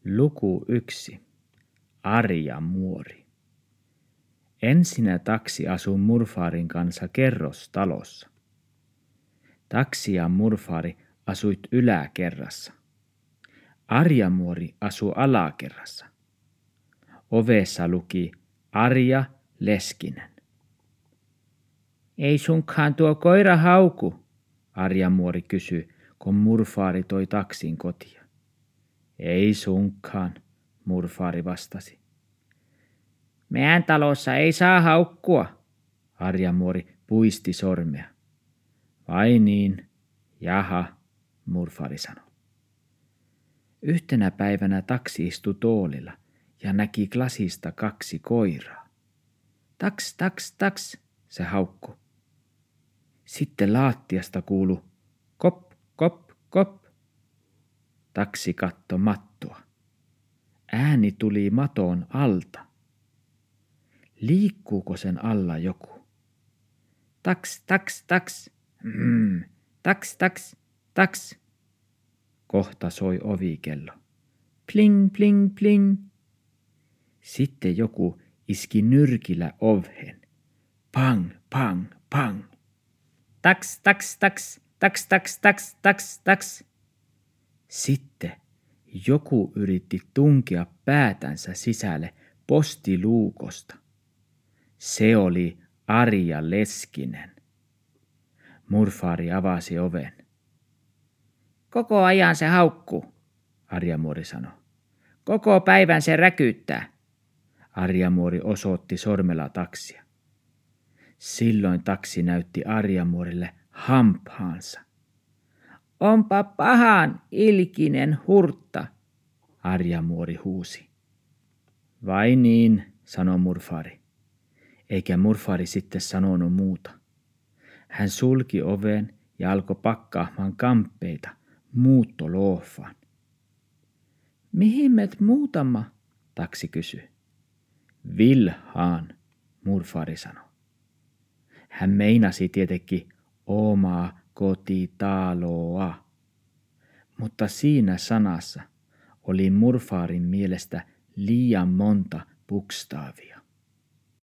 Luku 1. Arja Muori. Ensinnä taksi asui murfaarin kanssa kerrostalossa. Taksi ja murfaari asuit yläkerrassa. Arja Muori asui alakerrassa. Ovessa luki Arja Leskinen. Ei sunkaan tuo koira hauku, Arja Muori kysyi, kun murfaari toi taksin kotia. Ei sunkaan, murfaari vastasi. Meidän talossa ei saa haukkua, Arja Muori puisti sormea. Vai niin, jaha, murfaari sanoi. Yhtenä päivänä taksi istui tuolilla ja näki lasista 2 koiraa. Taks, taks, taks, se haukkui. Sitten lattiasta kuului kop, kop, kop. Taksi katsoi mattoa. Ääni tuli maton alta. Liikkuuko sen alla joku? Taks, taks, taks. Taks, taks, taks. Kohta soi ovikello. Pling, pling, pling. Sitten joku iski nyrkillä oveen. Pang, pang, pang. Taks, taks, taks, taks, taks, taks, taks, taks. Sitten joku yritti tunkea päätänsä sisälle postiluukosta. Se oli Arja Leskinen. Murfaari avasi oven. Koko ajan se haukkuu, Arja Muori sanoi. Koko päivän se räkyttää. Arja Muori osoitti sormella taksia. Silloin taksi näytti Arja Muorille hampaansa. Onpa pahan ilkinen hurtta, Arja Muori huusi. Vai niin, sanoi murfaari. Eikä murfaari sitten sanonut muuta. Hän sulki oven ja alkoi pakkaamaan kamppeita muuttoloofaan. Mihin met muutama? Taksi kysyi. Vilhaan, murfaari sanoi. Hän meinasi tietenkin omaa kotitaloa, mutta siinä sanassa oli murfaarin mielestä liian monta bukstaavia.